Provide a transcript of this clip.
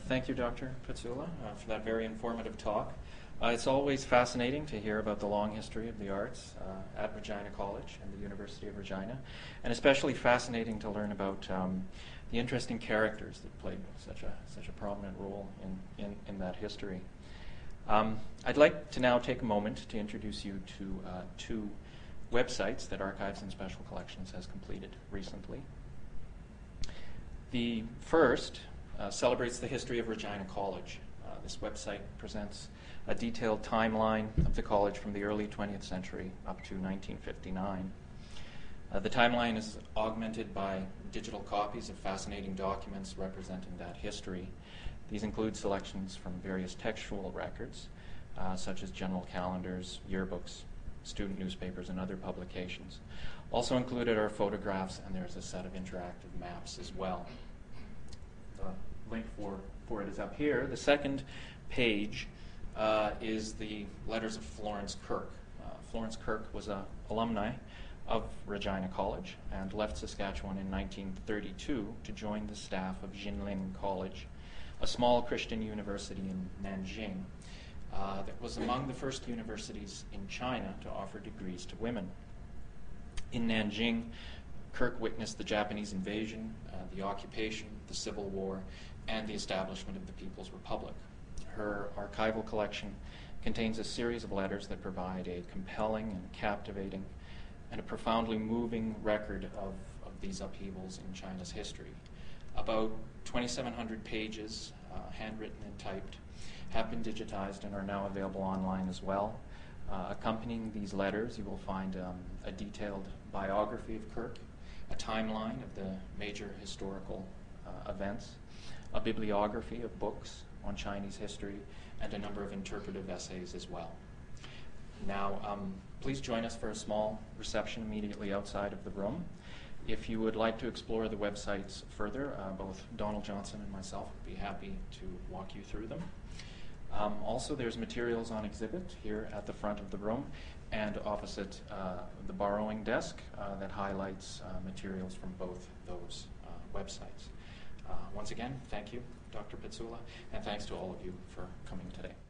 Thank you, Dr. Pizzula, for that very informative talk. It's always fascinating to hear about the long history of the arts at Regina College and the University of Regina, and especially fascinating to learn about the interesting characters that played such a prominent role in that history. I'd like to now take a moment to introduce you to two websites that Archives and Special Collections has completed recently. The first celebrates the history of Regina College. This website presents a detailed timeline of the college from the early 20th century up to 1959. The timeline is augmented by digital copies of fascinating documents representing that history. These include selections from various textual records, such as general calendars, yearbooks, student newspapers, and other publications. Also included are photographs, and there's a set of interactive maps as well. The link for it is up here. The second page is the letters of Florence Kirk. Florence Kirk was an alumni of Regina College and left Saskatchewan in 1932 to join the staff of Jinling College, a small Christian university in Nanjing that was among the first universities in China to offer degrees to women. In Nanjing, Kirk witnessed the Japanese invasion, the occupation, the Civil War, and the establishment of the People's Republic. Her archival collection contains a series of letters that provide a compelling and captivating and a profoundly moving record of these upheavals in China's history. About 2,700 pages, handwritten and typed, have been digitized and are now available online as well. Accompanying these letters, you will find a detailed biography of Kirk, a timeline of the major historical events, a bibliography of books on Chinese history, and a number of interpretive essays as well. Now, please join us for a small reception immediately outside of the room. If you would like to explore the websites further, both Donald Johnson and myself would be happy to walk you through them. Also, there's materials on exhibit here at the front of the room and opposite the borrowing desk that highlights materials from both those websites. Once again, thank you, Dr. Pizzula, and thanks to all of you for coming today.